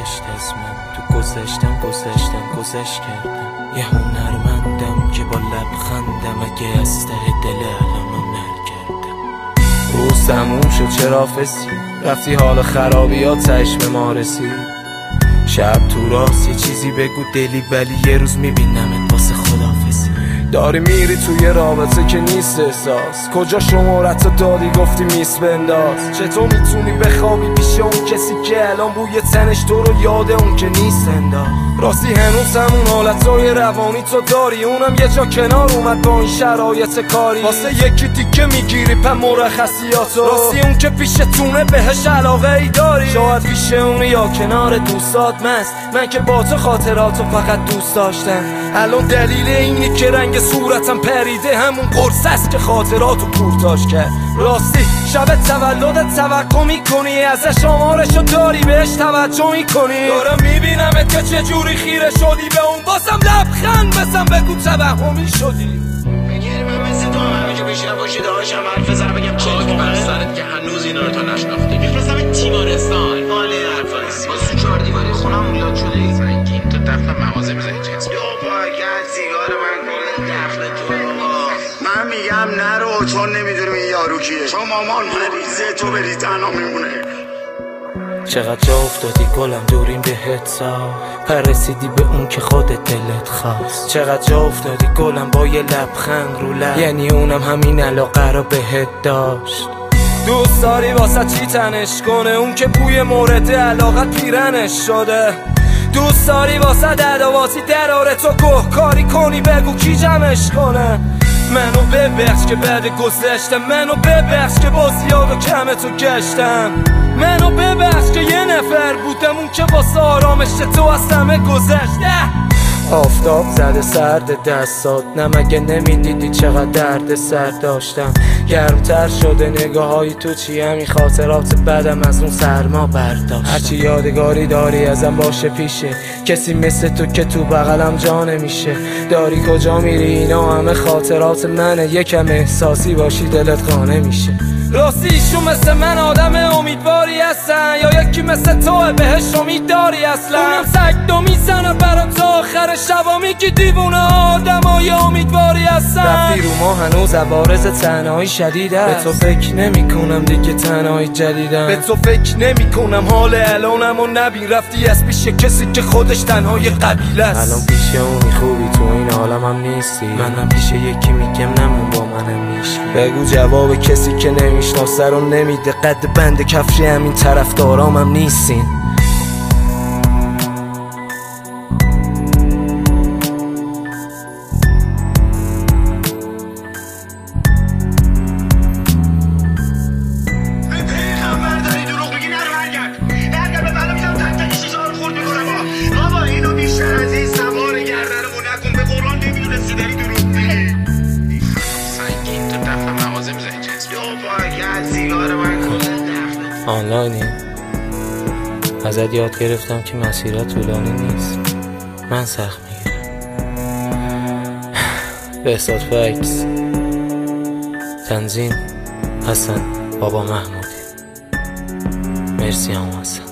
ننوشت اسمم تو گذشت کردم. یه هنرمندم که با لبخندم اگه از ته دل علامم نر کردم. روز تموم شد چرا فسی رفتی حال خرابیات چشم ما رسید. شب تو راست یه چیزی بگو دلی ولی یه روز میبینمت واسه خداحافظی. داری میری توی رابطه که نیست احساس. کجا شمارتو دادی گفتی میس بنداز. چطور میتونی بخوابی پیش اون کسی که الان بوی تنش تو رو یاد اون که نیست انداز. راستی هنوز همون حالتای روانی تو داری. اونم یه جا کنار اومد با این شرایط کاری. واسه یکی دیگه میگیری پا مرخصیاتو. راستی اون که پیشتونه بهش علاقه ای داری. شاید پیش اونه یا کنار دوستات مست. من که با تو خاطراتو فقط دوست داشتم. الان دلیل اینی که رنگ صورتم پریده همون قرص است که خاطراتو کورتاش کرد. راستی شب تولدت توقع میکنی ازش آمارشو داری بهش توجه میکنی. دارم میبینمت که چجوری خیره شدی به اون بازم لبخند بزن بگو توهمی شدی. بگیری من مثل تو همه جو بیشتر باشی داشتم حرف بزنم بگم خاک بر سرت که هنوز اینا رو تا نشناخته. میفرستم تیمارستان مالی حرفاست با سو 4 دیواری خونم اولاد شده ای سنگین تو دفت مغازه میزنی جنس بیا پاکت سیگار من کل دفت تو. من میگم نرو چون نمیدونم این یارو کیه. چون مامان مریضه تو بری تنها میمونه. چقدر جا افتادی گلم دوریم بهت سا پرسیدی به اون که خودت دلت خواست. چقدر جا افتادی گلم با یه لبخند رو لب یعنی اونم همین علاقه رو بهت داشت. دوست داری واسه چی تنش کنه اون که بوی مورد علاقت پیرنش شده. دوست داری واسه دردواتی دراره تو گهکاری کنی بگو کی جمعش کنه. منو ببخش که بعد گذشتم. منو ببخش که با زیاد و کم تو گشتم. منو ببخش که یه نفر بودم اون که واسه آرامش تو از همه گذشته. آفتاب زده سرد دستات نه مگه نمیدیدی چقدر درد سر داشتم. گرمتر شده نگاه های تو چی همین خاطرات بدم از اون سرما برداشتم. هرچی یادگاری داری ازم باشه پیشه کسی مثل تو که تو بغلم جا نمیشه. داری کجا میری اینا همه خاطرات منه. یکم احساسی باشی دلت خانه میشه. راستی ایشون مثل من آدم امیدواری هستن یا یکی مثل توه بهش امید داری اصلا. اونم سگدو میزنه برا تا آخر شبا میگی دیوونه آدم های امیدواری هستن. رفتی رو ما هنوز عوارض تنهایی شدید هست. به تو فکر نمی کنم دیگه تنهایی جدیدم. به تو فکر نمی کنم حال الانم و نبین. رفتی از پیش کسی که خودش تنهای قبیله است. الان پیش اونی خوبی تو این عالمم نیستی. منم پیش یکی میگم نمون با منم نیستی. بگو جواب کسی که نمیشناسه رو نمیده. قد بند کفشی همین طرفدارامم نیستین. آنلاینی ازت یاد گرفتم که مسیرها طولانی نیست. من سخت میگیرم. بهزاد فکس تنظیم حسن بابا محمودی. مرسی هم حسن.